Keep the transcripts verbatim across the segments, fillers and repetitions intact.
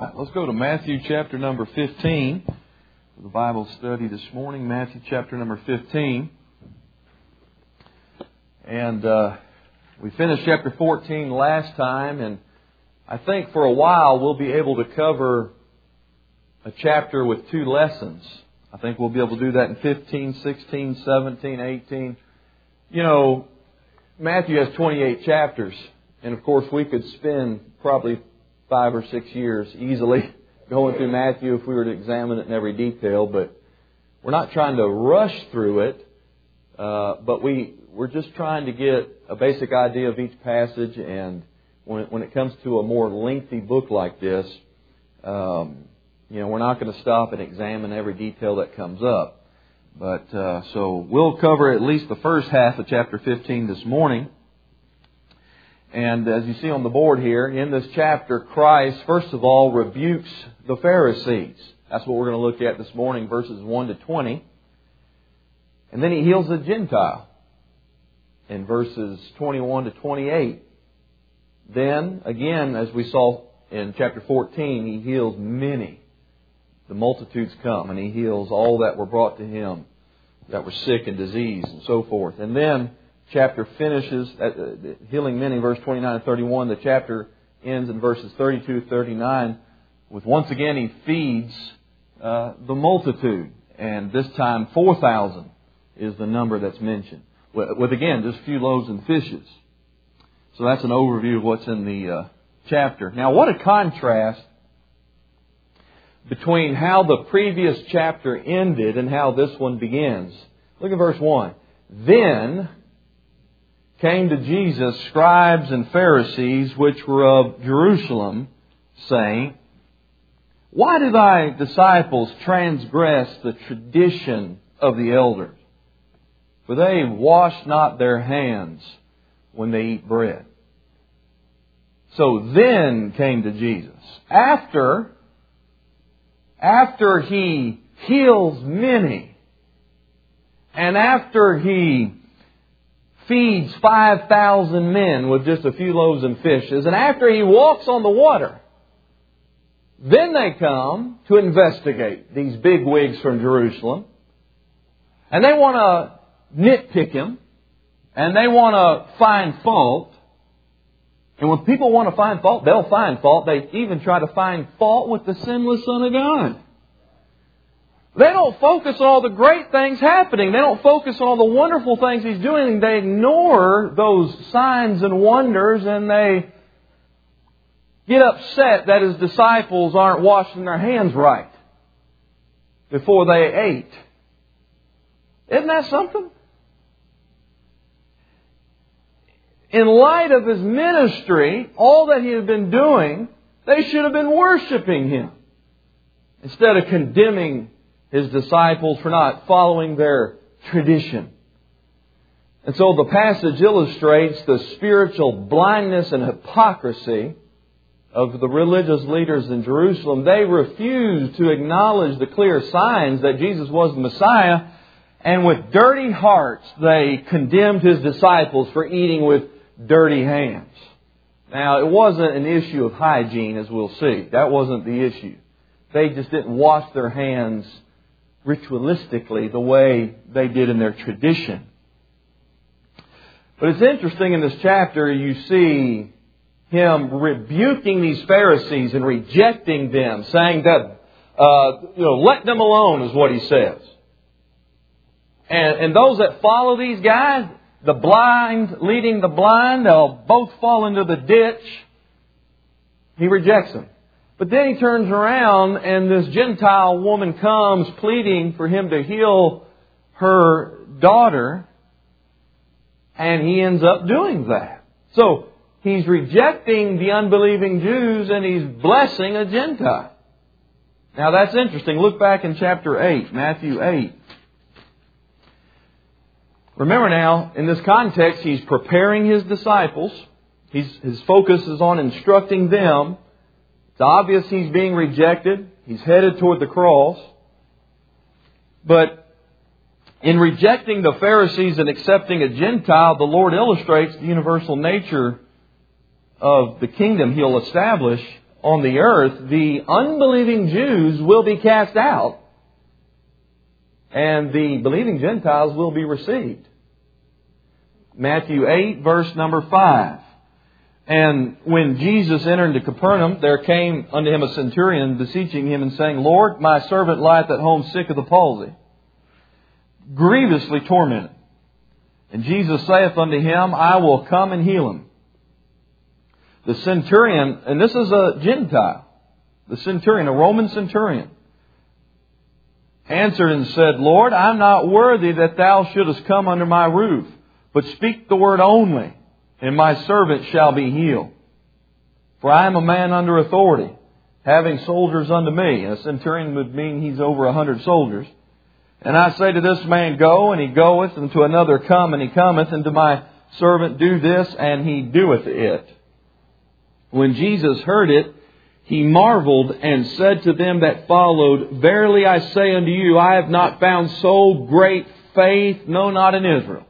Right, let's go to Matthew chapter number fifteen. The Bible study this morning, Matthew chapter number fifteen. And uh, we finished chapter fourteen last time, and I think for a while we'll be able to cover a chapter with two lessons. I think we'll be able to do that in fifteen, sixteen, seventeen, eighteen. You know, Matthew has twenty-eight chapters, and of course we could spend probably five or six years easily going through Matthew if we were to examine it in every detail, but we're not trying to rush through it, uh, but we, we're just trying to get a basic idea of each passage, and when it, when it comes to a more lengthy book like this, um, you know, we're not going to stop and examine every detail that comes up. But uh, so we'll cover at least the first half of chapter fifteen this morning. And as you see on the board here, in this chapter, Christ, first of all, rebukes the Pharisees. That's what we're going to look at this morning, verses one to twenty. And then He heals a Gentile in verses twenty-one to twenty-eight. Then, again, as we saw in chapter fourteen, He heals many. The multitudes come, and He heals all that were brought to Him, that were sick and diseased, and so forth. And then chapter finishes at uh, healing many, verse twenty-nine and thirty-one. The chapter ends in verses thirty-two to thirty-nine with, once again, He feeds uh, the multitude. And this time four thousand is the number that's mentioned. With, with again, just a few loaves and fishes. So that's an overview of what's in the uh, chapter. Now, what a contrast between how the previous chapter ended and how this one begins. Look at verse one. Then came to Jesus scribes and Pharisees which were of Jerusalem, saying, Why do thy disciples transgress the tradition of the elders? For they wash not their hands when they eat bread. So then came to Jesus. After, after He heals many, and after He feeds five thousand men with just a few loaves and fishes, and after He walks on the water, then they come to investigate, these big wigs from Jerusalem, and they want to nitpick Him, and they want to find fault. And when people want to find fault, they'll find fault. They even try to find fault with the sinless Son of God. They don't focus on all the great things happening. They don't focus on all the wonderful things He's doing. They ignore those signs and wonders, and they get upset that His disciples aren't washing their hands right before they ate. Isn't that something? In light of His ministry, all that He had been doing, they should have been worshiping Him instead of condemning His disciples for not following their tradition. And so the passage illustrates the spiritual blindness and hypocrisy of the religious leaders in Jerusalem. They refused to acknowledge the clear signs that Jesus was the Messiah, and with dirty hearts they condemned His disciples for eating with dirty hands. Now, it wasn't an issue of hygiene, as we'll see. That wasn't the issue. They just didn't wash their hands ritualistically the way they did in their tradition. But it's interesting in this chapter you see Him rebuking these Pharisees and rejecting them, saying that, uh, you know, let them alone is what He says. And, and those that follow these guys, the blind leading the blind, they'll both fall into the ditch. He rejects them. But then He turns around and this Gentile woman comes pleading for Him to heal her daughter. And He ends up doing that. So He's rejecting the unbelieving Jews and He's blessing a Gentile. Now that's interesting. Look back in chapter eight, Matthew eight. Remember now, in this context, He's preparing His disciples. He's, his focus is on instructing them. It's obvious He's being rejected. He's headed toward the cross. But in rejecting the Pharisees and accepting a Gentile, the Lord illustrates the universal nature of the kingdom He'll establish on the earth, the unbelieving Jews will be cast out, and the believing Gentiles will be received. Matthew eight, verse number five. And when Jesus entered into Capernaum, there came unto him a centurion, beseeching him and saying, Lord, my servant lieth at home sick of the palsy, grievously tormented. And Jesus saith unto him, I will come and heal him. The centurion, and this is a Gentile, the centurion, a Roman centurion, answered and said, Lord, I am not worthy that thou shouldest come under my roof, but speak the word only, and my servant shall be healed. For I am a man under authority, having soldiers unto me. And a centurion would mean he's over a hundred soldiers. And I say to this man, go, and he goeth, and to another, come, and he cometh, and to my servant, do this, and he doeth it. When Jesus heard it, he marveled and said to them that followed, Verily I say unto you, I have not found so great faith, no, not in Israel.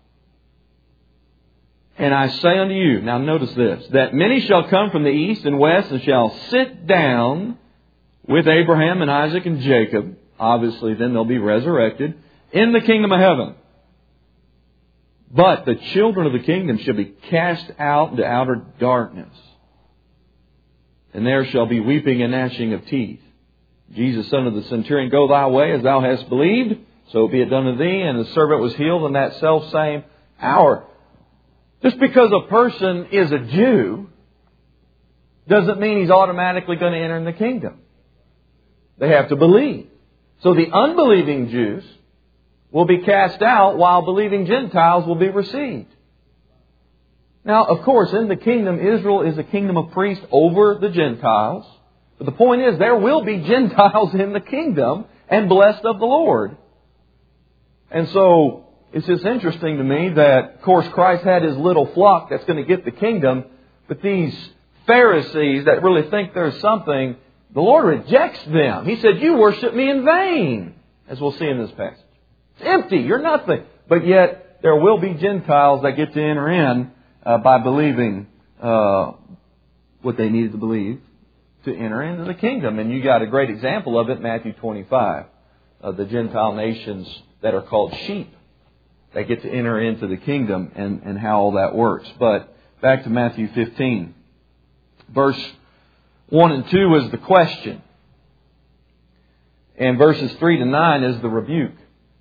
And I say unto you, now notice this, that many shall come from the east and west and shall sit down with Abraham and Isaac and Jacob. Obviously, then they'll be resurrected in the kingdom of heaven. But the children of the kingdom shall be cast out into outer darkness. And there shall be weeping and gnashing of teeth. Jesus said unto the centurion, Go thy way as thou hast believed, so be it done to thee. And the servant was healed in that selfsame hour. Just because a person is a Jew doesn't mean he's automatically going to enter in the kingdom. They have to believe. So the unbelieving Jews will be cast out while believing Gentiles will be received. Now, of course, in the kingdom, Israel is a kingdom of priests over the Gentiles. But the point is, there will be Gentiles in the kingdom and blessed of the Lord. And so, it's just interesting to me that, of course, Christ had His little flock that's going to get the kingdom. But these Pharisees that really think there's something, the Lord rejects them. He said, you worship me in vain, as we'll see in this passage. It's empty. You're nothing. But yet, there will be Gentiles that get to enter in uh, by believing uh, what they needed to believe to enter into the kingdom. And you got a great example of it in Matthew twenty-five. Uh, the Gentile nations that are called sheep. They get to enter into the kingdom and, and how all that works. But back to Matthew fifteen. Verse one and two is the question. And verses three to nine is the rebuke.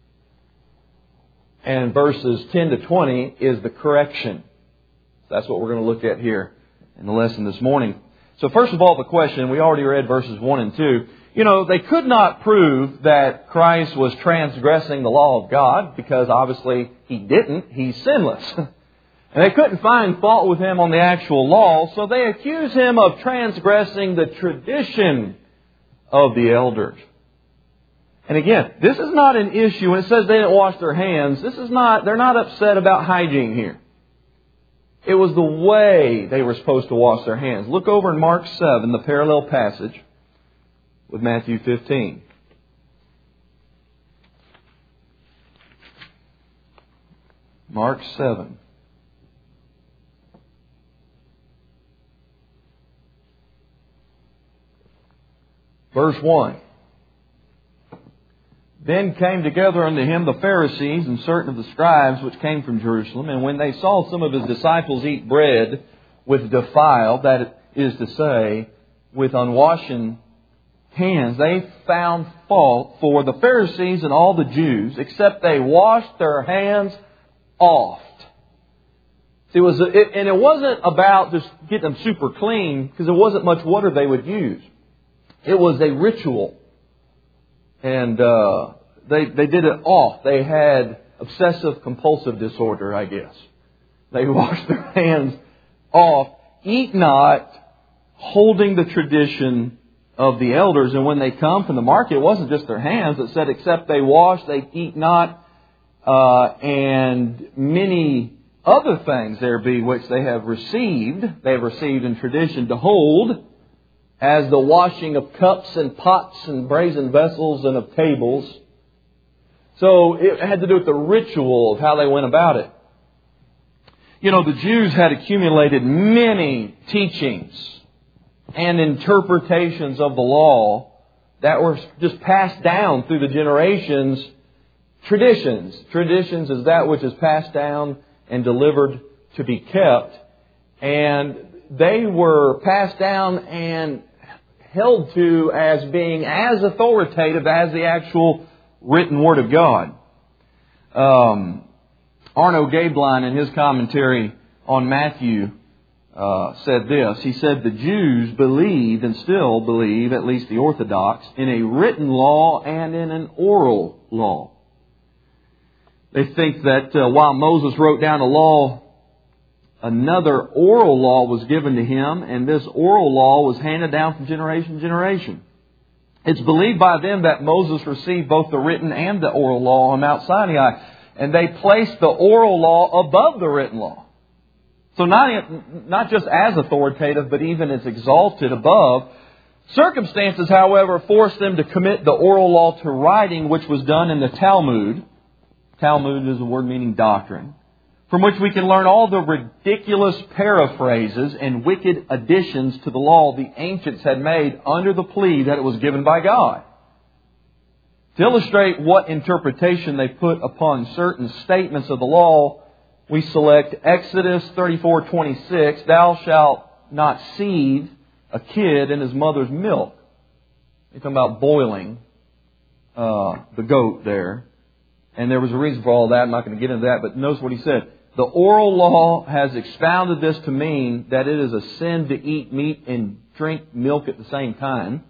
And verses ten to twenty is the correction. That's what we're going to look at here in the lesson this morning. So first of all, the question, we already read verses one and two. You know, they could not prove that Christ was transgressing the law of God because obviously He didn't. He's sinless. And they couldn't find fault with Him on the actual law, so they accused Him of transgressing the tradition of the elders. And again, this is not an issue. When it says they didn't wash their hands, this is not, they're not upset about hygiene here. It was the way they were supposed to wash their hands. Look over in Mark seven, the parallel passage with Matthew fifteen. Mark seven. Verse one. Then came together unto him the Pharisees and certain of the scribes which came from Jerusalem. And when they saw some of his disciples eat bread with defiled, that is to say, with unwashen hands, they found fault for the Pharisees and all the Jews, except they washed their hands oft. See, it was, a, it, and it wasn't about just getting them super clean, because there wasn't much water they would use. It was a ritual. And uh, they they did it off. They had obsessive compulsive disorder, I guess. They washed their hands off. Eat not, holding the tradition of the elders. And when they come from the market, it wasn't just their hands. It said, except they wash, they eat not. Uh, and many other things there be which they have received. They have received in tradition to hold, as the washing of cups and pots and brazen vessels and of tables. So it had to do with the ritual of how they went about it. You know, the Jews had accumulated many teachings and interpretations of the law that were just passed down through the generations. Traditions. Traditions is that which is passed down and delivered to be kept. And they were passed down and held to as being as authoritative as the actual written Word of God. Um, Arno Gaebelein, in his commentary on Matthew, uh, said this. He said, the Jews believed and still believe, at least the Orthodox, in a written law and in an oral law. They think that uh, while Moses wrote down a law, another oral law was given to him, and this oral law was handed down from generation to generation. It's believed by them that Moses received both the written and the oral law on Mount Sinai, and they placed the oral law above the written law. So not, not just as authoritative, but even as exalted above. Circumstances, however, forced them to commit the oral law to writing, which was done in the Talmud. Talmud is a word meaning doctrine, from which we can learn all the ridiculous paraphrases and wicked additions to the law the ancients had made under the plea that it was given by God. To illustrate what interpretation they put upon certain statements of the law, we select Exodus thirty-four twenty-six, thou shalt not seethe a kid in his mother's milk. You're talking about boiling uh, the goat there. And there was a reason for all that. I'm not going to get into that, but notice what he said. The oral law has expounded this to mean that it is a sin to eat meat and drink milk at the same time.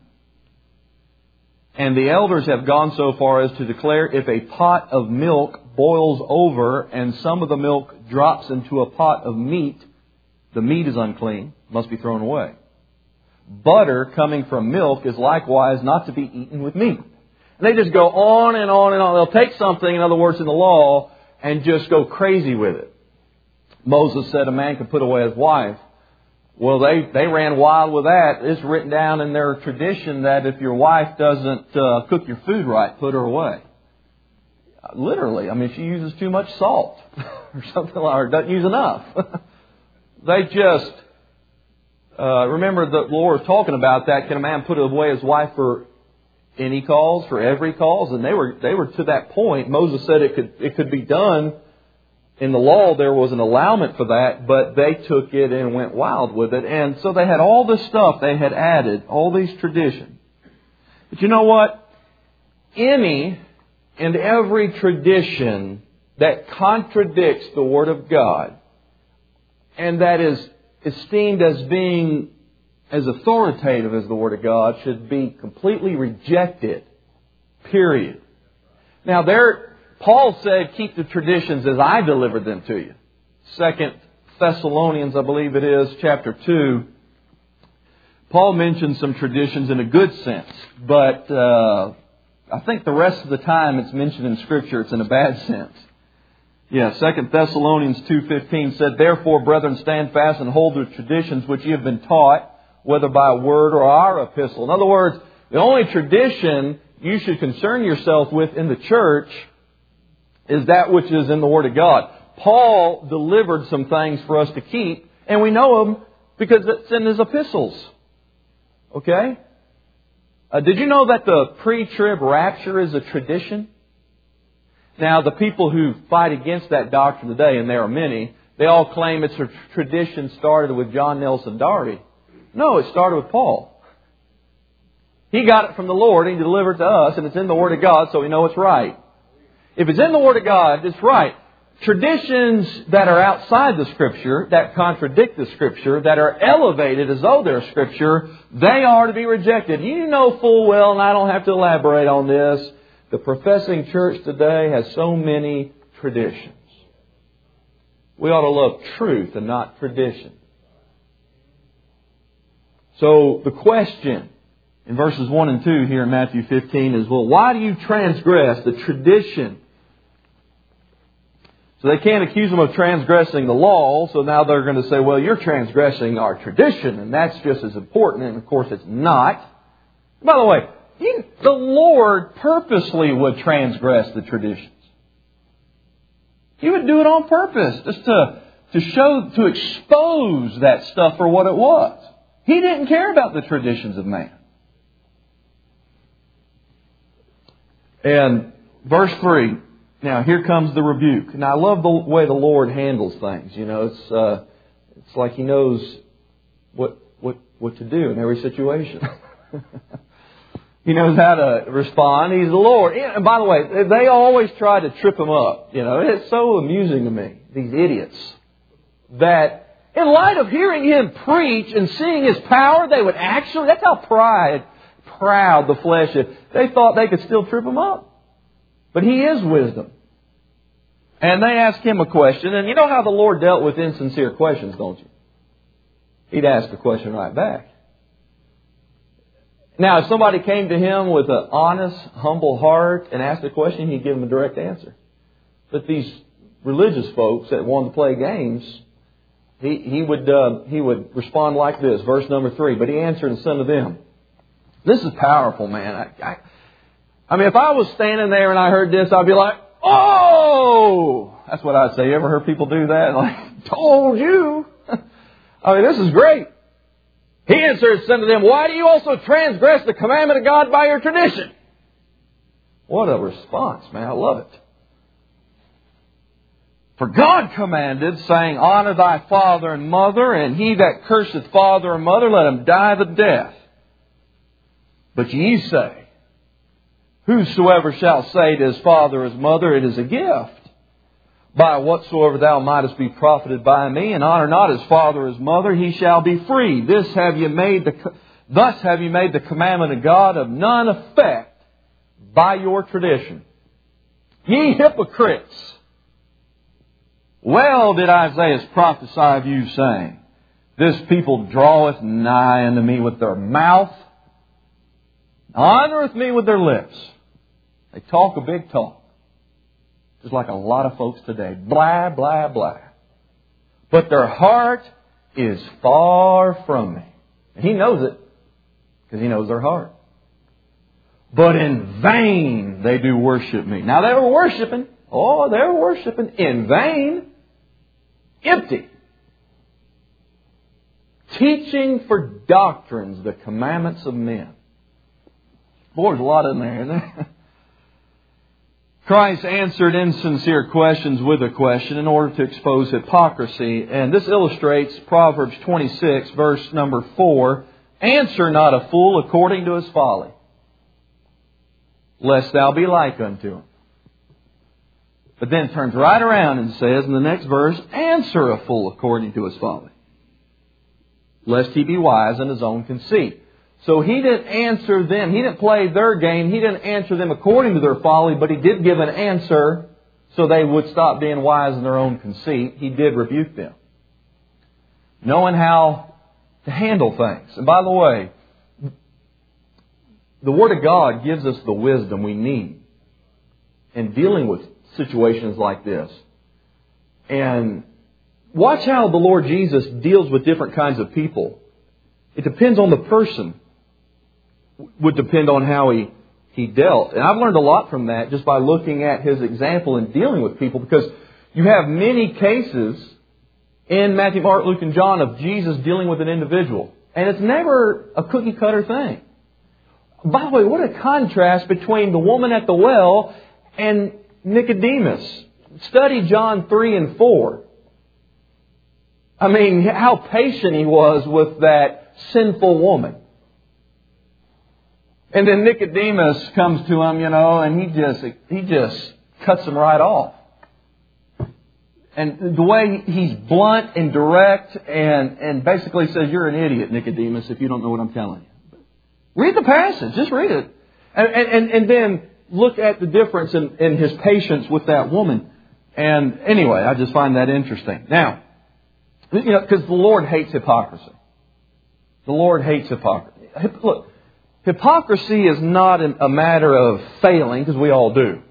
And the elders have gone so far as to declare if a pot of milk boils over and some of the milk drops into a pot of meat, the meat is unclean, must be thrown away. Butter coming from milk is likewise not to be eaten with meat. And they just go on and on and on. They'll take something, in other words, in the law, and just go crazy with it. Moses said a man could put away his wife. Well, they, they ran wild with that. It's written down in their tradition that if your wife doesn't uh, cook your food right, put her away. Literally. I mean, she uses too much salt or something like that, or doesn't use enough. They just, uh, remember the Lord was talking about that. Can a man put away his wife for any cause, for every cause? And they were they were to that point. Moses said it could it could be done. In the law, there was an allowance for that, but they took it and went wild with it. And so they had all this stuff they had added, all these traditions. But you know what? Any and every tradition that contradicts the Word of God and that is esteemed as being as authoritative as the Word of God should be completely rejected. Period. Now, there, Paul said, keep the traditions as I delivered them to you. Second Thessalonians, I believe it is, chapter two. Paul mentions some traditions in a good sense, but uh, I think the rest of the time it's mentioned in Scripture, it's in a bad sense. Yeah, Second Thessalonians two fifteen said, therefore, brethren, stand fast and hold the traditions which ye have been taught, whether by word or our epistle. In other words, the only tradition you should concern yourself with in the church is that which is in the Word of God. Paul delivered some things for us to keep, and we know them because it's in his epistles. Okay? Uh, did you know that the pre-trib rapture is a tradition? Now, the people who fight against that doctrine today, and there are many, they all claim it's a tradition started with John Nelson Darby. No, it started with Paul. He got it from the Lord, and He delivered it to us, and it's in the Word of God, so we know it's right. If it's in the Word of God, it's right. Traditions that are outside the Scripture, that contradict the Scripture, that are elevated as though they're Scripture, they are to be rejected. You know full well, and I don't have to elaborate on this, the professing church today has so many traditions. We ought to love truth and not tradition. So the question in verses one and two here in Matthew fifteen is, well, why do you transgress the tradition? So they can't accuse them of transgressing the law, so now they're going to say, well, you're transgressing our tradition, and that's just as important, and of course it's not. By the way, he, the Lord purposely would transgress the traditions. He would do it on purpose, just to, to show, to expose that stuff for what it was. He didn't care about the traditions of man. And verse three, now here comes the rebuke. Now I love the way the Lord handles things. You know, it's uh, it's like He knows what what what to do in every situation. He knows how to respond. He's the Lord. And by the way, they always try to trip Him up. You know, it's so amusing to me, these idiots, that in light of hearing Him preach and seeing His power, they would actually, that's how pride, proud the flesh is. They thought they could still trip Him up. But He is wisdom. And they asked Him a question. And you know how the Lord dealt with insincere questions, don't you? He'd ask the question right back. Now, if somebody came to Him with an honest, humble heart and asked a question, He'd give them a direct answer. But these religious folks that wanted to play games, He, he would uh, he would respond like this, verse number three. But He answered and said to them, this is powerful, man. I, I, I mean, if I was standing there and I heard this, I'd be like, oh! That's what I'd say. You ever heard people do that? Like, told you. I mean, this is great. He answered and said to them, why do you also transgress the commandment of God by your tradition? What a response, man. I love it. For God commanded, saying, honor thy father and mother, and he that curseth father or mother, let him die the death. But ye say, whosoever shall say to his father or his mother, it is a gift, by whatsoever thou mightest be profited by me, and honor not his father or his mother, he shall be free. This have you made the, thus have you made the commandment of God of none effect by your tradition. Ye hypocrites! Well did Isaiah prophesy of you, saying, this people draweth nigh unto me with their mouth, honoreth me with their lips. They talk a big talk. Just like a lot of folks today. Blah, blah, blah. But their heart is far from me. And He knows it, because He knows their heart. But in vain they do worship me. Now they were worshiping. Oh, they were worshiping in vain. Empty. Teaching for doctrines the commandments of men. Boy, there's a lot in there, isn't there? Christ answered insincere questions with a question in order to expose hypocrisy. And this illustrates Proverbs twenty-six, verse number four. Answer not a fool according to his folly, lest thou be like unto him. But then turns right around and says in the next verse, answer a fool according to his folly, lest he be wise in his own conceit. So He didn't answer them. He didn't play their game. He didn't answer them according to their folly, but He did give an answer so they would stop being wise in their own conceit. He did rebuke them, knowing how to handle things. And by the way, the Word of God gives us the wisdom we need in dealing with situations like this. And watch how the Lord Jesus deals with different kinds of people. It depends on the person. Would depend on how he, he dealt. And I've learned a lot from that just by looking at His example in dealing with people, because you have many cases in Matthew, Mark, Luke, and John of Jesus dealing with an individual. And it's never a cookie cutter thing. By the way, what a contrast between the woman at the well and Nicodemus. Study John three and four. I mean, how patient He was with that sinful woman. And then Nicodemus comes to Him, you know, and he just he just cuts him right off. And the way he's blunt and direct and, and basically says, you're an idiot, Nicodemus, if you don't know what I'm telling you. Read the passage. Just read it. And, and, and then look at the difference in, in His patience with that woman. And anyway, I just find that interesting. Now, you know, because the Lord hates hypocrisy. The Lord hates hypocrisy. Look, hypocrisy is not a matter of failing, because we all do.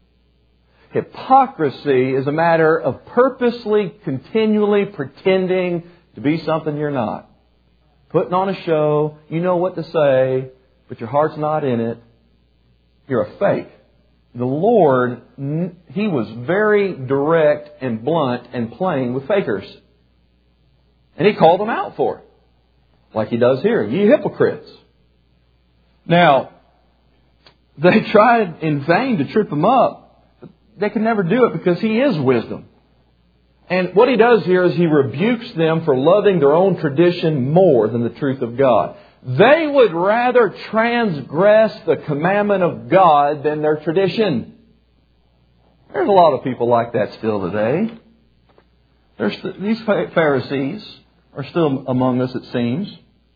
Hypocrisy is a matter of purposely, continually pretending to be something you're not. Putting on a show, you know what to say, but your heart's not in it. You're a fake. The Lord, He was very direct and blunt and plain with fakers. And He called them out for it. like he does here. Ye hypocrites. Now, they tried in vain to trip him up. But they could never do it because he is wisdom. And what he does here is he rebukes them for loving their own tradition more than the truth of God. They would rather transgress the commandment of God than their tradition. There's a lot of people like that still today. There's, these Pharisees are still among us, it seems.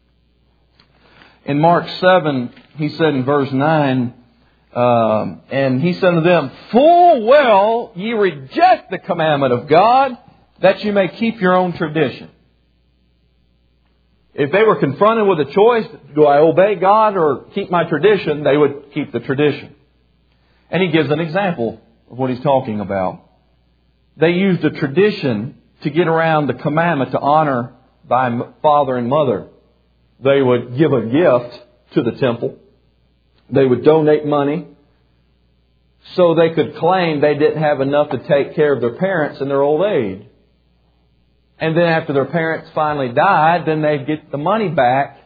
In Mark seven, he said in verse nine, um, and he said to them, full well ye reject the commandment of God, that you may keep your own tradition. If they were confronted with a choice, do I obey God or keep my tradition, they would keep the tradition. And he gives an example of what he's talking about. They used a tradition to get around the commandment to honor thy father and mother. They would give a gift to the temple. They would donate money so they could claim they didn't have enough to take care of their parents in their old age. And then after their parents finally died, then they'd get the money back.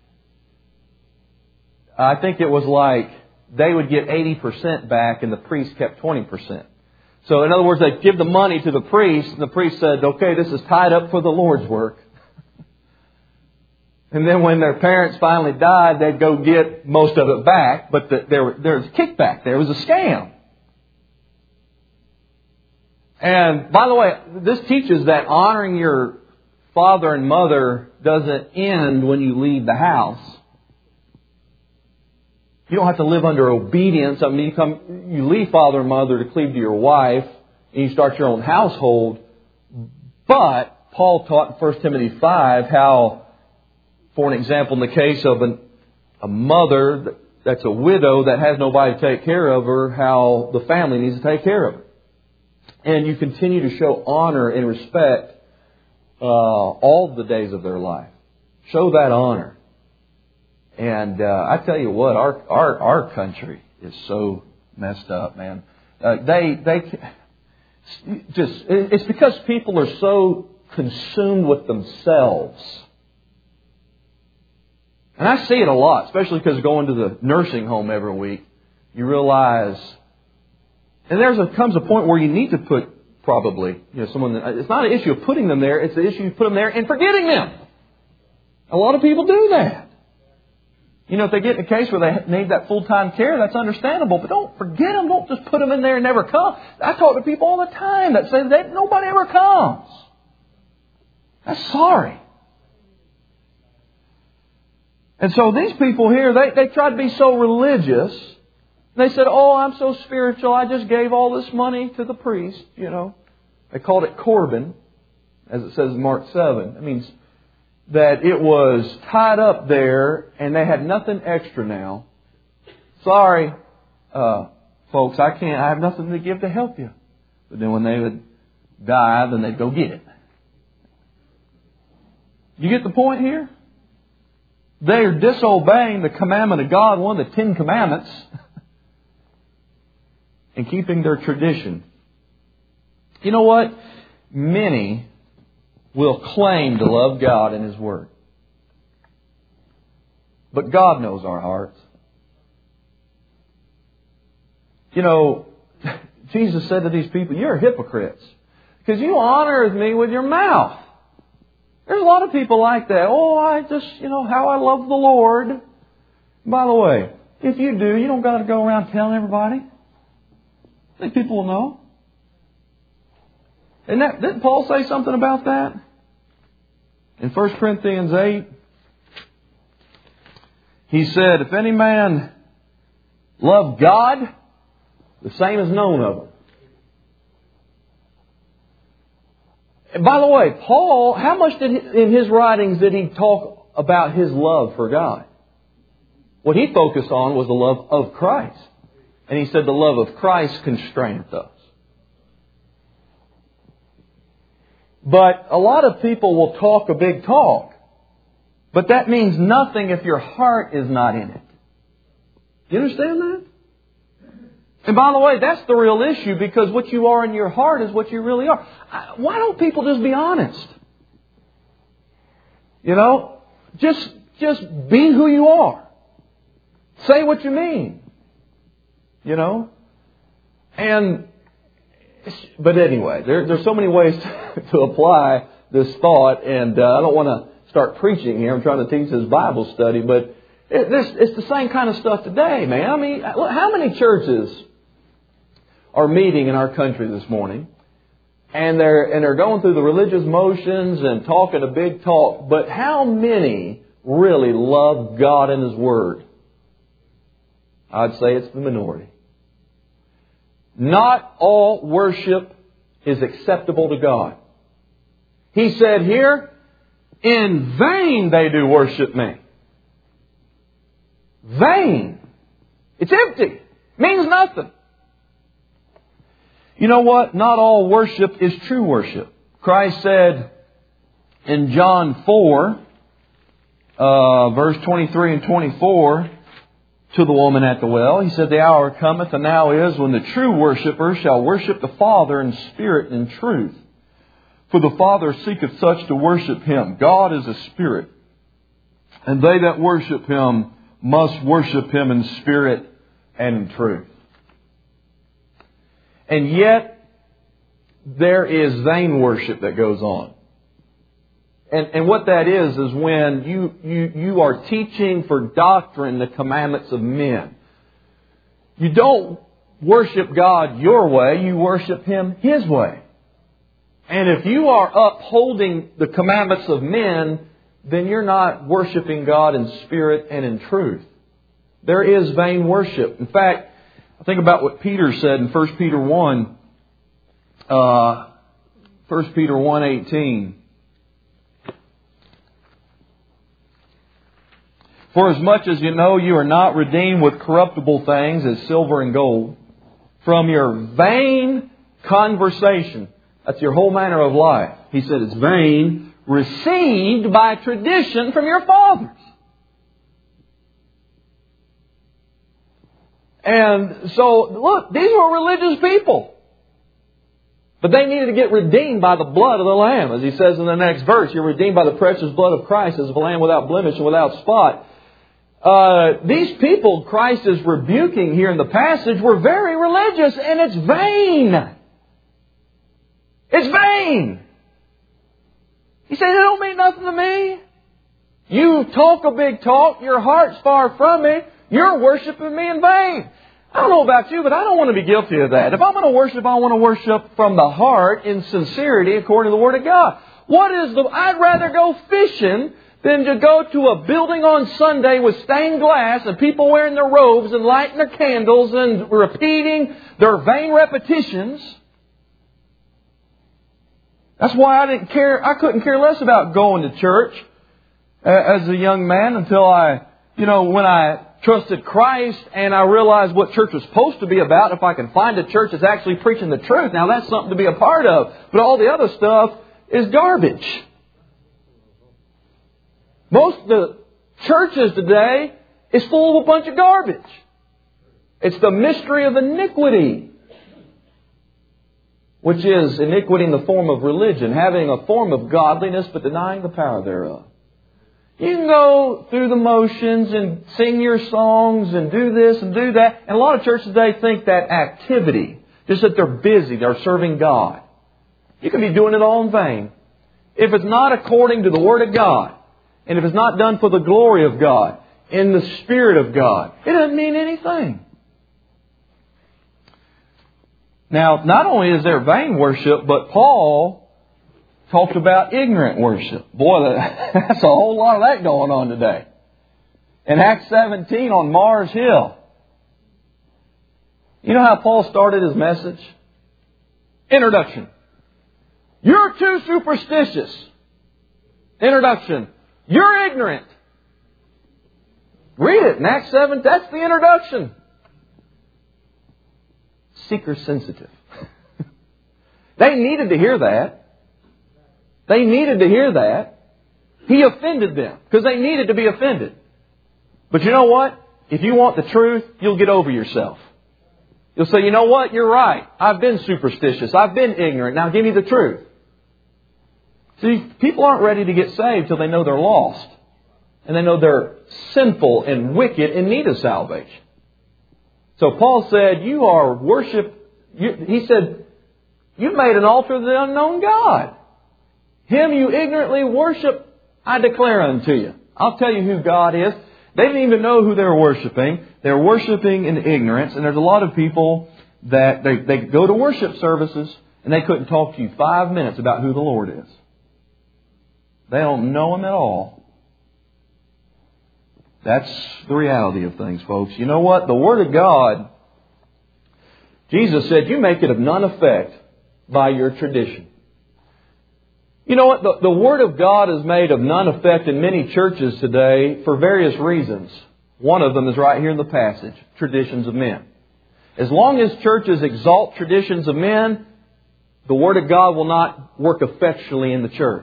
I think it was like they would get eighty percent back and the priest kept twenty percent. So in other words, they'd give the money to the priest and the priest said, okay, this is tied up for the Lord's work. And then when their parents finally died, they'd go get most of it back. But the, there, there was kickback. There was a scam. And by the way, this teaches that honoring your father and mother doesn't end when you leave the house. You don't have to live under obedience. I mean, you, come, you leave father and mother to cleave to your wife and you start your own household. But Paul taught in First Timothy five how, for an example, in the case of an, a mother that's a widow that has nobody to take care of her, how the family needs to take care of her. And you continue to show honor and respect uh, all the days of their life. Show that honor. And uh, I tell you what, our our our country is so messed up, man. Uh, they they just it's because people are so consumed with themselves. And I see it a lot, especially because going to the nursing home every week, you realize. And there comes a point where you need to put probably, you know, someone. It's not an issue of putting them there. It's the issue of putting them there and forgetting them. A lot of people do that. You know, if they get in a case where they need that full-time care, that's understandable. But don't forget them. Don't just put them in there and never come. I talk to people all the time that say that nobody ever comes. That's sorry. And so these people here, they, they try to be so religious. They said, oh, I'm so spiritual, I just gave all this money to the priest, you know. They called it Corban, as it says in Mark seven. It means that it was tied up there and they had nothing extra now. Sorry, uh, folks, I can't, I have nothing to give to help you. But then when they would die, then they'd go get it. You get the point here? They are disobeying the commandment of God, one of the Ten Commandments, and keeping their tradition. You know what? Many will claim to love God and His Word. But God knows our hearts. You know, Jesus said to these people, you're hypocrites. Because you honor me with your mouth. There's a lot of people like that. Oh, I just, you know, how I love the Lord. By the way, if you do, you don't got to go around telling everybody. I think people will know. And that, didn't Paul say something about that? In First Corinthians eight, he said, if any man love God, the same is known of him. And by the way, Paul, how much did he, in his writings did he talk about his love for God? What he focused on was the love of Christ. And he said the love of Christ constraineth us. But a lot of people will talk a big talk. But that means nothing if your heart is not in it. You understand that? And by the way, that's the real issue, because what you are in your heart is what you really are. Why don't people just be honest? You know, just, just be who you are. Say what you mean. You know? And, but anyway, there, there's so many ways to, to apply this thought, and uh, I don't want to start preaching here. I'm trying to teach this Bible study, but it, this, it's the same kind of stuff today, man. I mean, how many churches are meeting in our country this morning, and they're and they're going through the religious motions and talking a big talk, but how many really love God and His Word? I'd say it's the minority. Not all worship is acceptable to God. He said here, in vain they do worship me. Vain. It's empty. Means nothing. You know what? Not all worship is true worship. Christ said in John four, uh, verse twenty-three and twenty-four, to the woman at the well, He said, the hour cometh, and now is, when the true worshippers shall worship the Father in spirit and in truth. For the Father seeketh such to worship Him. God is a spirit, and they that worship Him must worship Him in spirit and in truth. And yet, there is vain worship that goes on. And, and what that is, is when you, you, you are teaching for doctrine the commandments of men. You don't worship God your way, you worship Him His way. And if you are upholding the commandments of men, then you're not worshiping God in spirit and in truth. There is vain worship. In fact, I think about what Peter said in First Peter one, uh, First Peter one eighteen. For as much as you know you are not redeemed with corruptible things as silver and gold, from your vain conversation. That's your whole manner of life. He said it's vain, received by tradition from your fathers. And so, look, these were religious people. But they needed to get redeemed by the blood of the Lamb. As he says in the next verse, you're redeemed by the precious blood of Christ as of a lamb without blemish and without spot. Uh, these people Christ is rebuking here in the passage were very religious, and it's vain. It's vain. He said, it don't mean nothing to me. You talk a big talk, your heart's far from me, you're worshiping me in vain. I don't know about you, but I don't want to be guilty of that. If I'm going to worship, I want to worship from the heart in sincerity according to the Word of God. What is the... I'd rather go fishing than to go to a building on Sunday with stained glass and people wearing their robes and lighting their candles and repeating their vain repetitions. That's why I didn't care. I couldn't care less about going to church as a young man until I, you know, when I trusted Christ and I realized what church was supposed to be about. If I can find a church that's actually preaching the truth, now that's something to be a part of. But all the other stuff is garbage. Most of the churches today is full of a bunch of garbage. It's the mystery of iniquity, which is iniquity in the form of religion, having a form of godliness but denying the power thereof. You can go through the motions and sing your songs and do this and do that. And a lot of churches today think that activity, just that they're busy, they're serving God. You can be doing it all in vain. If it's not according to the Word of God, and if it's not done for the glory of God, in the Spirit of God, it doesn't mean anything. Now, not only is there vain worship, but Paul talked about ignorant worship. Boy, that's a whole lot of that going on today. In Acts seventeen on Mars Hill, you know how Paul started his message? Introduction. You're too superstitious. Introduction. You're ignorant. Read it in Acts seven. That's the introduction. Seeker sensitive. They needed to hear that. They needed to hear that. He offended them because they needed to be offended. But you know what? If you want the truth, you'll get over yourself. You'll say, you know what? You're right. I've been superstitious. I've been ignorant. Now give me the truth. See, people aren't ready to get saved till they know they're lost. And they know they're sinful and wicked in need of salvation. So Paul said, you are worship. You, he said, you made an altar to the unknown God. Him you ignorantly worship, I declare unto you. I'll tell you who God is. They didn't even know who they were worshiping. They were worshiping in ignorance. And there's a lot of people that they, they go to worship services and they couldn't talk to you five minutes about who the Lord is. They don't know Him at all. That's the reality of things, folks. You know what? The Word of God, Jesus said, you make it of none effect by your tradition. You know what? The, the Word of God is made of none effect in many churches today for various reasons. One of them is right here in the passage, traditions of men. As long as churches exalt traditions of men, the Word of God will not work effectually in the church.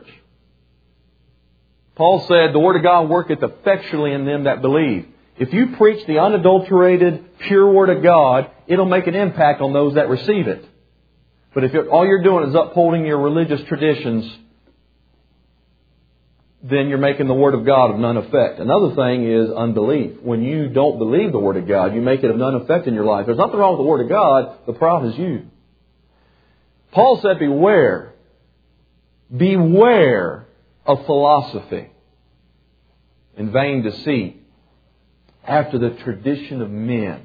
Paul said, the Word of God worketh effectually in them that believe. If you preach the unadulterated, pure Word of God, it'll make an impact on those that receive it. But if all you're doing is upholding your religious traditions, then you're making the Word of God of none effect. Another thing is unbelief. When you don't believe the Word of God, you make it of none effect in your life. There's nothing wrong with the Word of God. The problem is you. Paul said, beware. Beware of philosophy and vain deceit after the tradition of men.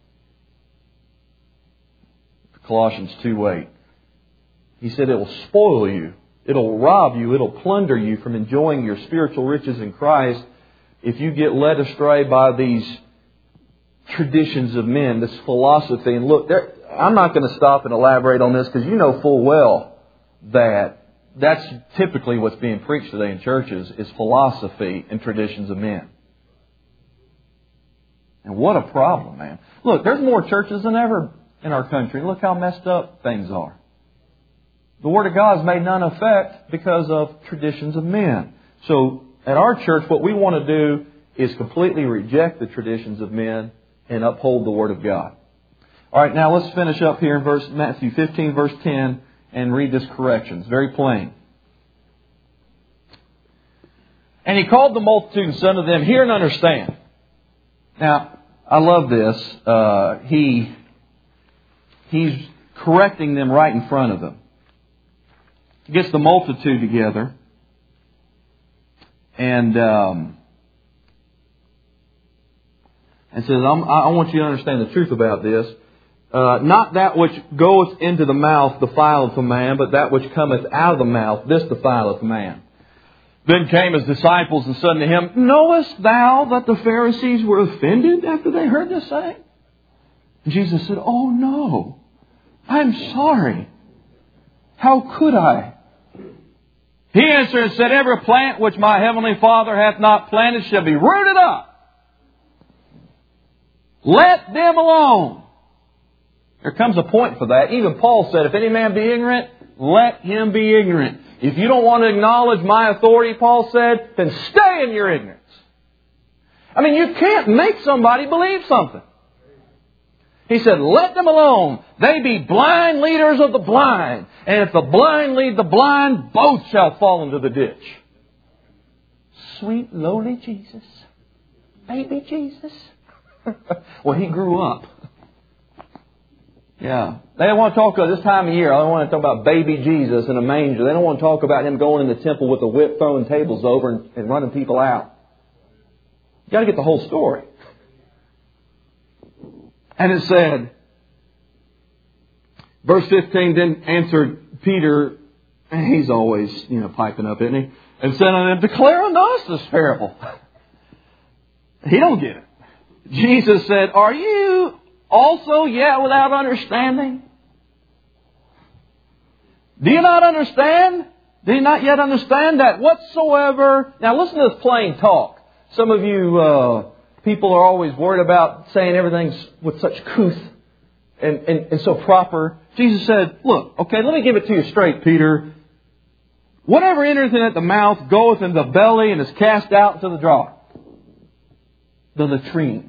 Colossians two eight. He said it will spoil you. It'll rob you. It'll plunder you from enjoying your spiritual riches in Christ if you get led astray by these traditions of men, this philosophy. And look, there, I'm not going to stop and elaborate on this because you know full well that that's typically what's being preached today in churches is philosophy and traditions of men. And what a problem, man. Look, there's more churches than ever in our country. Look how messed up things are. The Word of God is made none effect because of traditions of men. So at our church, what we want to do is completely reject the traditions of men and uphold the Word of God. All right, now let's finish up here in verse Matthew fifteen, verse ten, and read this correction. It's very plain. And He called the multitude and said unto them, hear and understand. Now, I love this. Uh, he He's correcting them right in front of them. He gets the multitude together. And, um, and says, I'm, I want you to understand the truth about this. Uh, not that which goeth into the mouth defileth a man, but that which cometh out of the mouth, this defileth a man. Then came His disciples and said unto Him, knowest thou that the Pharisees were offended after they heard this saying? And Jesus said, oh no, I'm sorry. How could I? He answered and said, every plant which my heavenly Father hath not planted shall be rooted up. Let them alone. There comes a point for that. Even Paul said, if any man be ignorant, let him be ignorant. If you don't want to acknowledge my authority, Paul said, then stay in your ignorance. I mean, you can't make somebody believe something. He said, let them alone. They be blind leaders of the blind. And if the blind lead the blind, both shall fall into the ditch. Sweet, lowly Jesus. Baby Jesus. Well, He grew up. Yeah. They don't want to talk about this time of year. I don't want to talk about baby Jesus in a manger. They don't want to talk about Him going in the temple with a whip, throwing tables over and, and running people out. You got to get the whole story. And it said, verse fifteen, then answered Peter, and he's always, you know, piping up, isn't he? And said unto them, declare unto us this parable. He don't get it. Jesus said, are you also yet without understanding? Do you not understand? Do you not yet understand that whatsoever... Now listen to this plain talk. Some of you uh, people are always worried about saying everything's with such couth and, and, and so proper. Jesus said, look, okay, let me give it to you straight, Peter. Whatever entereth in at the mouth goeth into the belly and is cast out into the drawer. The latrine.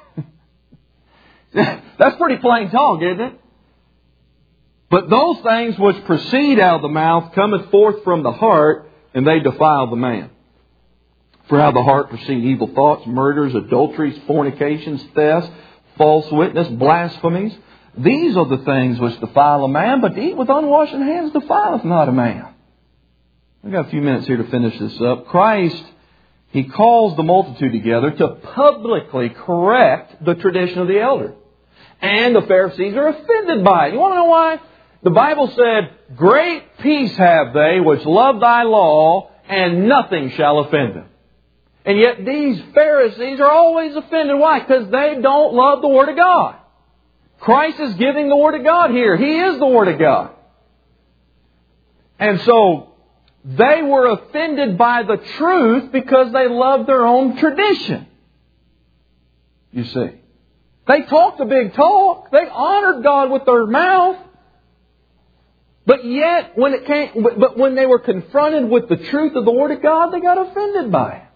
That's pretty plain talk, isn't it? But those things which proceed out of the mouth cometh forth from the heart, and they defile the man. For out of the heart proceed evil thoughts, murders, adulteries, fornications, thefts, false witness, blasphemies. These are the things which defile a man, but to eat with unwashed hands defileth not a man. We've got a few minutes here to finish this up. Christ, He calls the multitude together to publicly correct the tradition of the elders. And the Pharisees are offended by it. You want to know why? The Bible said, great peace have they which love thy law, and nothing shall offend them. And yet these Pharisees are always offended. Why? Because they don't love the Word of God. Christ is giving the Word of God here. He is the Word of God. And so they were offended by the truth because they loved their own tradition. You see. They talked a big talk. They honored God with their mouth. But yet, when it came, but when they were confronted with the truth of the Word of God, they got offended by it.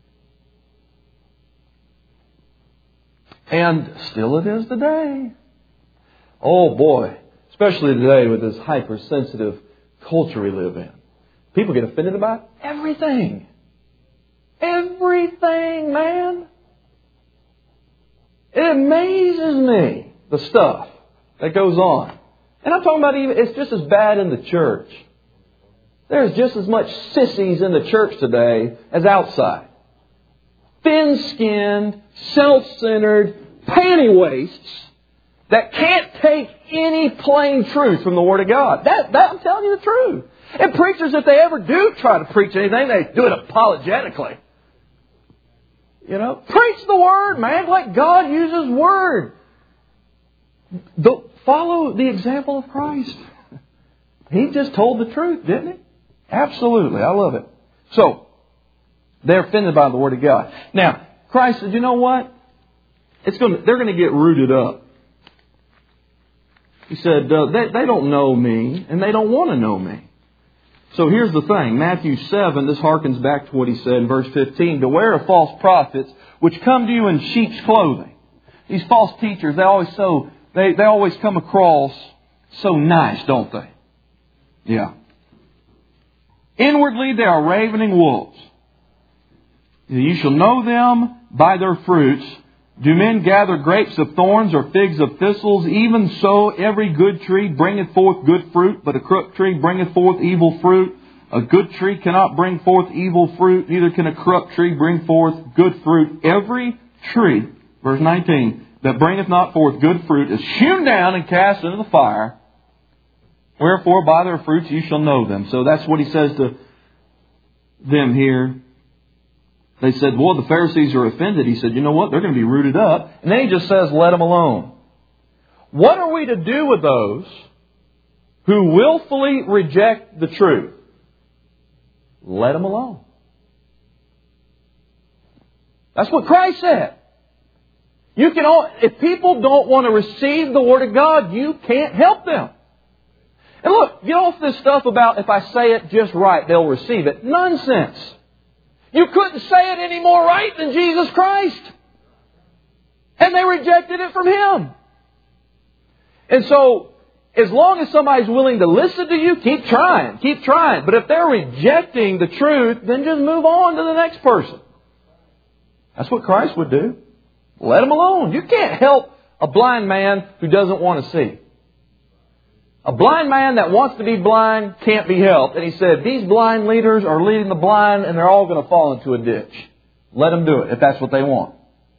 And still it is today. Oh boy, especially today with this hypersensitive culture we live in. People get offended about everything. Everything, man. It amazes me, the stuff that goes on. And I'm talking about even, it's just as bad in the church. There's just as much sissies in the church today as outside. Thin-skinned, self-centered, panty waists that can't take any plain truth from the Word of God. That, that I'm telling you the truth. And preachers, if they ever do try to preach anything, they do it apologetically. You know, preach the Word, man. Let God use His Word. The, follow the example of Christ. He just told the truth, didn't He? Absolutely. I love it. So, they're offended by the Word of God. Now, Christ said, you know what? It's going to, they're going to get rooted up. He said, uh, they, they don't know me, and they don't want to know me. So here's the thing. Matthew seven, this harkens back to what He said in verse fifteen. Beware of false prophets, which come to you in sheep's clothing. These false teachers, they always so they, they always come across so nice, don't they? Yeah. Inwardly they are ravening wolves. You shall know them by their fruits. Do men gather grapes of thorns or figs of thistles? Even so, every good tree bringeth forth good fruit, but a corrupt tree bringeth forth evil fruit. A good tree cannot bring forth evil fruit, neither can a corrupt tree bring forth good fruit. Every tree, verse nineteen, that bringeth not forth good fruit is hewn down and cast into the fire. Wherefore, by their fruits you shall know them. So that's what He says to them here. They said, well, the Pharisees are offended. He said, you know what? They're going to be rooted up. And then He just says, let them alone. What are we to do with those who willfully reject the truth? Let them alone. That's what Christ said. You can, if people don't want to receive the Word of God, you can't help them. And look, get off this stuff about if I say it just right, they'll receive it. Nonsense. You couldn't say it any more right than Jesus Christ. And they rejected it from Him. And so, as long as somebody's willing to listen to you, keep trying. Keep trying. But if they're rejecting the truth, then just move on to the next person. That's what Christ would do. Let them alone. You can't help a blind man who doesn't want to see. A blind man that wants to be blind can't be helped. And He said, these blind leaders are leading the blind and they're all going to fall into a ditch. Let them do it if that's what they want.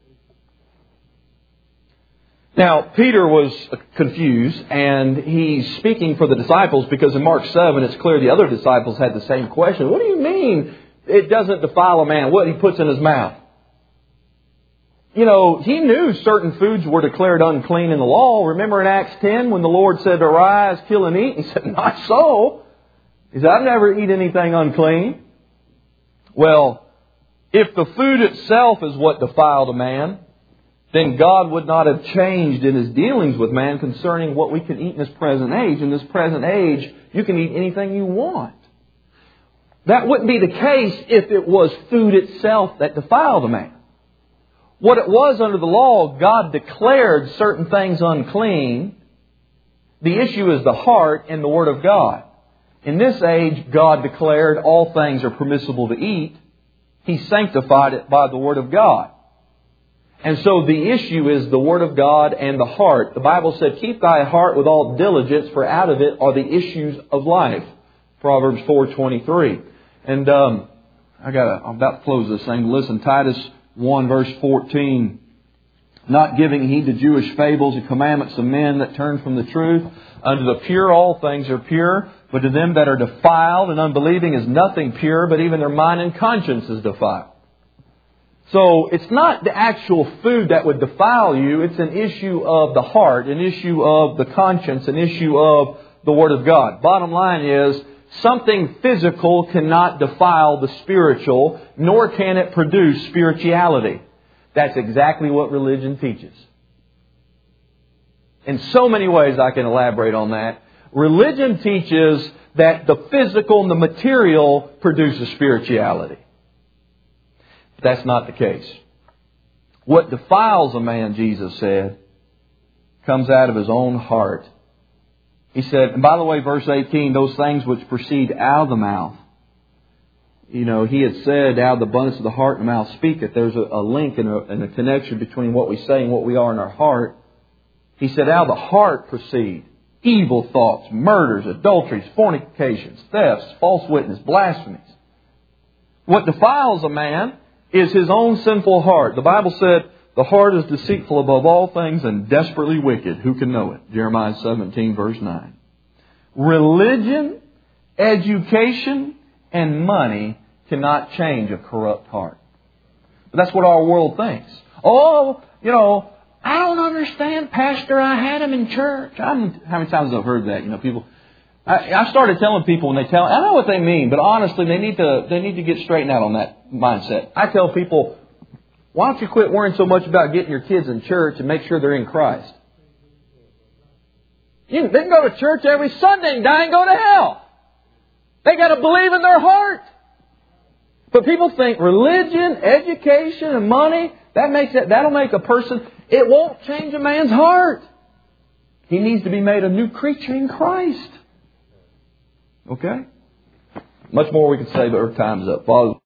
Now, Peter was confused and he's speaking for the disciples because in Mark seven it's clear the other disciples had the same question. What do you mean it doesn't defile a man? What he puts in his mouth? You know, he knew certain foods were declared unclean in the law. Remember in Acts ten when the Lord said, arise, kill and eat? He said, not so. He said, I've never eat anything unclean. Well, if the food itself is what defiled a man, then God would not have changed in His dealings with man concerning what we can eat in this present age. In this present age, you can eat anything you want. That wouldn't be the case if it was food itself that defiled a man. What it was under the law, God declared certain things unclean. The issue is the heart and the Word of God. In this age, God declared all things are permissible to eat. He sanctified it by the Word of God. And so the issue is the Word of God and the heart. The Bible said, keep thy heart with all diligence, for out of it are the issues of life. Proverbs four twenty-three. And um, I got I'm about to close this thing. Listen, Titus one verse fourteen. Not giving heed to Jewish fables and commandments of men that turn from the truth. Unto the pure all things are pure, but to them that are defiled and unbelieving is nothing pure, but even their mind and conscience is defiled. So it's not the actual food that would defile you. It's an issue of the heart, an issue of the conscience, an issue of the Word of God. Bottom line is, something physical cannot defile the spiritual, nor can it produce spirituality. That's exactly what religion teaches. In so many ways I can elaborate on that. Religion teaches that the physical and the material produces spirituality. But that's not the case. What defiles a man, Jesus said, comes out of his own heart. He said, and by the way, verse eighteen, those things which proceed out of the mouth. You know, He had said, out of the abundance of the heart and the mouth speaketh. There's a, a link and a, and a connection between what we say and what we are in our heart. He said, out of the heart proceed evil thoughts, murders, adulteries, fornications, thefts, false witness, blasphemies. What defiles a man is his own sinful heart. The Bible said, the heart is deceitful above all things and desperately wicked. Who can know it? Jeremiah seventeen verse nine. Religion, education, and money cannot change a corrupt heart. But that's what our world thinks. Oh, you know, I don't understand, Pastor. I had him in church. I'm, how many times I've heard that? You know, people. I, I started telling people when they tell. I know what they mean, but honestly, they need to. They need to get straightened out on that mindset. I tell people, why don't you quit worrying so much about getting your kids in church and make sure they're in Christ? You, they can go to church every Sunday and die and go to hell. They got to believe in their heart. But people think religion, education, and money, that makes it, that'll make a person, it won't change a man's heart. He needs to be made a new creature in Christ. Okay? Much more we could say, but our time's up. Father,